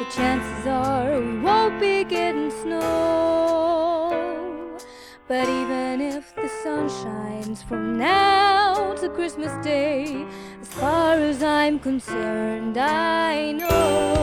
the chances are we won't be getting snow. But even if the sun shines from now to Christmas Day, as far as I'm concerned, I know